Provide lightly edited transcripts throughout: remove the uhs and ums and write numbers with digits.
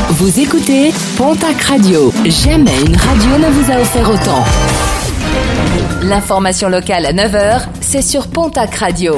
Vous écoutez Pontac Radio. Jamais une radio ne vous a offert autant. L'information locale à 9h, c'est sur Pontac Radio.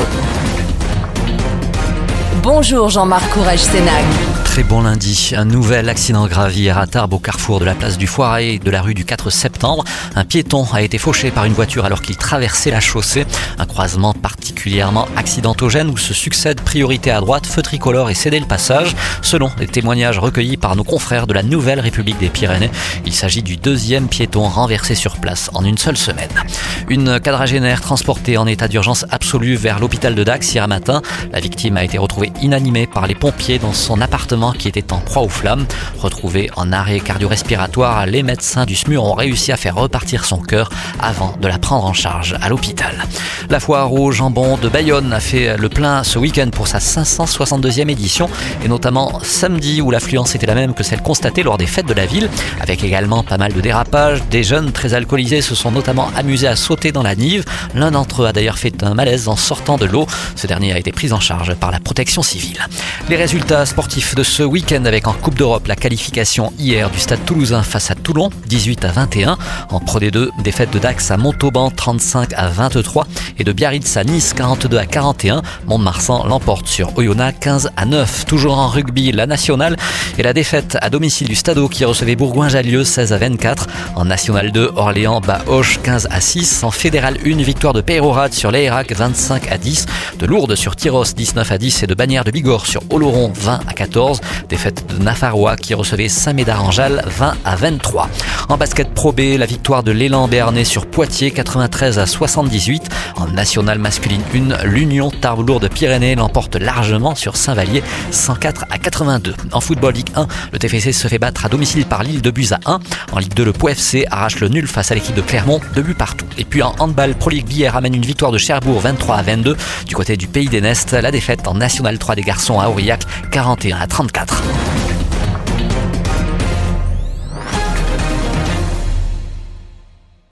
Bonjour Jean-Marc Courage-Sénac. Très bon lundi. Un nouvel accident grave hier à Tarbes au carrefour de la place du Foirail et de la rue du 4 septembre. Un piéton a été fauché par une voiture alors qu'il traversait la chaussée. Un croisement particulièrement accidentogène où se succèdent priorité à droite, feu tricolore et céder le passage. Selon les témoignages recueillis par nos confrères de la Nouvelle République des Pyrénées, il s'agit du deuxième piéton renversé sur place en une seule semaine. Une quadragénaire transportée en état d'urgence absolue vers l'hôpital de Dax hier matin. La victime a été retrouvée inanimée par les pompiers dans son appartement qui était en proie aux flammes. Retrouvée en arrêt cardio-respiratoire, les médecins du SMUR ont réussi à faire repartir son cœur avant de la prendre en charge à l'hôpital. La foire au jambon de Bayonne a fait le plein ce week-end pour sa 562e édition et notamment samedi où l'affluence était la même que celle constatée lors des fêtes de la ville, avec également pas mal de dérapages. Des jeunes très alcoolisés se sont notamment amusés à sauter dans la Nive. L'un d'entre eux a d'ailleurs fait un malaise en sortant de l'eau. Ce dernier a été pris en charge par la protection civile. Les résultats sportifs de ce week-end avec en Coupe d'Europe la qualification hier du Stade Toulousain face à Toulon, 18-21. En Pro D2, défaite de Dax à Montauban, 35-23 et de Biarritz à Nice, 42-41. Mont-de-Marsan l'emporte sur Oyonnax, 15-9. Toujours en rugby, la nationale et la défaite à domicile du Stadeau qui recevait Bourgoin-Jallieu, 16-24. En National 2, Orléans bat Auch, 15-6. En Fédéral 1, victoire de Peyrehorade sur l'Eyrac, 25-10. De Lourdes sur Tyros, 19-10 et de Bagnères de Bigorre sur Oloron, 20-14. Défaite de Nafarrois qui recevait Saint-Médard-en-Jalles, 20-23. En basket Pro B, la victoire de l'Élan Béarnais sur Poitiers, 93-78. En nationale masculine 1, l'Union Tarbes-Lourdes-Pyrénées l'emporte largement sur Saint-Vallier, 104-82. En football Ligue 1, le TFC se fait battre à domicile par Lille 2-1. En Ligue 2, le Pau FC arrache le nul face à l'équipe de Clermont, 2 buts partout. Et puis en handball, Pro League Bière ramène une victoire de Cherbourg, 23-22. Du côté du Pays des Nestes, la défaite en National 3 des garçons à Aurillac, 41-34.